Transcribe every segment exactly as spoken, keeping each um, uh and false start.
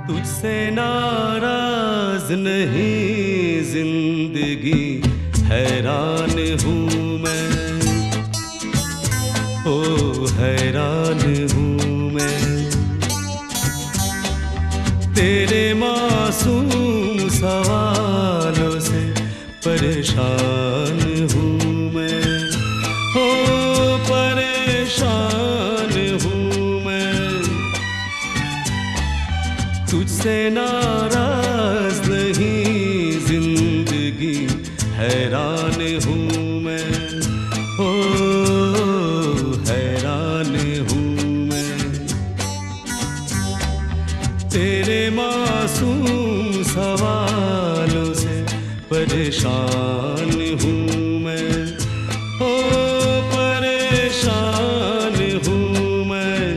तुझसे नाराज नहीं जिंदगी, हैरान हूँ मैं, ओ हैरान हूँ मैं। तेरे मासूम सवालों से परेशान हूँ मैं, ओ परेशान हूँ मैं। तुझसे नाराज नहीं जिंदगी, हैरान हूँ मैं, ओ हैरान हूँ मैं। तेरे मासूम सवालों से परेशान हूँ मैं, ओ परेशान हूँ मैं।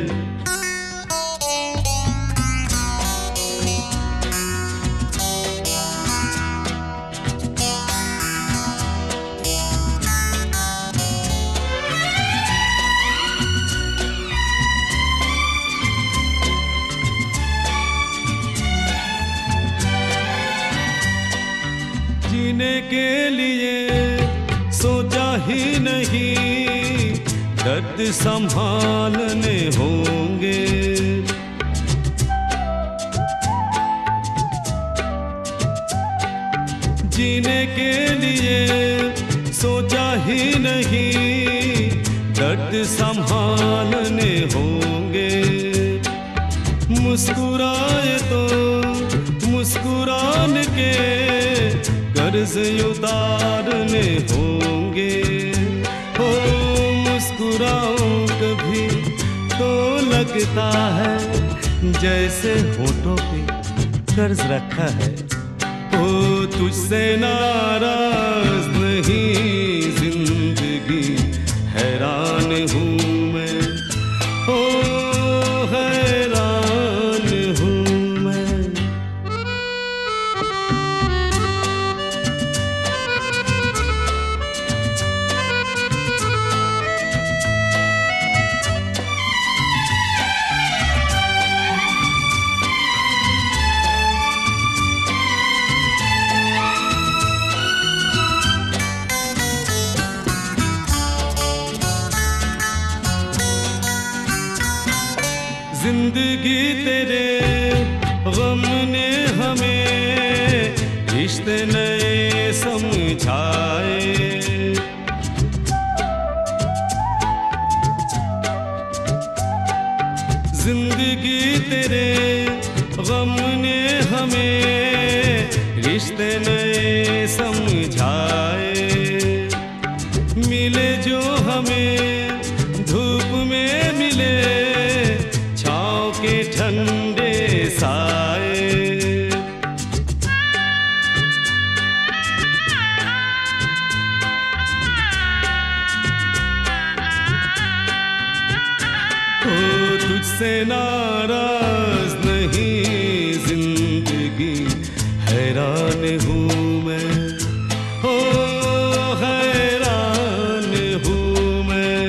जीने के लिए सोचा ही नहीं, दर्द संभालने होंगे। जीने के लिए सोचा ही नहीं, दर्द संभालने होंगे। मुस्कुराए तो मुस्कुराने के कर्ज उतारने होंगे। हो मुस्कुराऊं कभी तो लगता है जैसे होठों पे कर्ज रखा है। ओ तुझसे नाराज नहीं जिंदगी, हैरान हूँ मैं, ओ हैरान हूँ मैं। जिंदगी तेरे गम ने हमें रिश्ते नए समझाए। जिंदगी तेरे गम ने हमें रिश्ते नए समझाए। मिले जो हमें धूप में मिले, के ठंडे साए। ओ तुझसे नाराज नहीं जिंदगी, हैरान हूँ मैं, ओ हैरान हूँ मैं।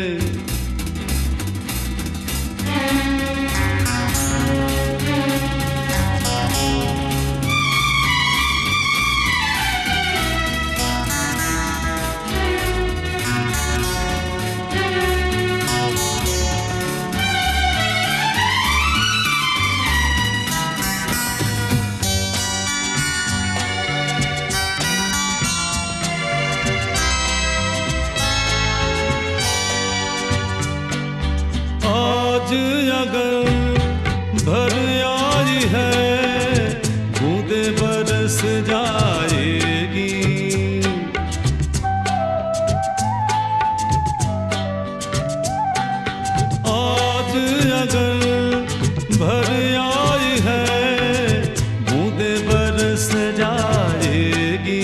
आज अगर भर आई है, बूंदे बरस जाएगी। आज अगर भर आई है, बूंदे बरस जाएगी।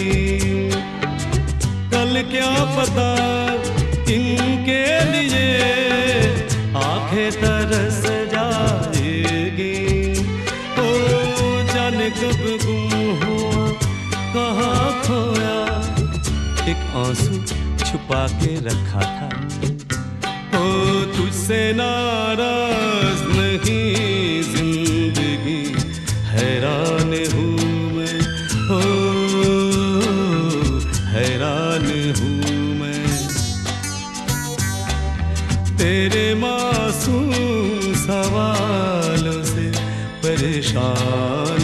कल क्या पता इनके लिए आंखें तरस जाएगी। ओ जाने कब गुम हुआ, कहाँ खोया, एक आंसू छुपा के रखा था। ओ तुझसे नाराज नहीं जिंदगी, है परेशान हूँ मैं, तेरे मासूम सवालों से परेशान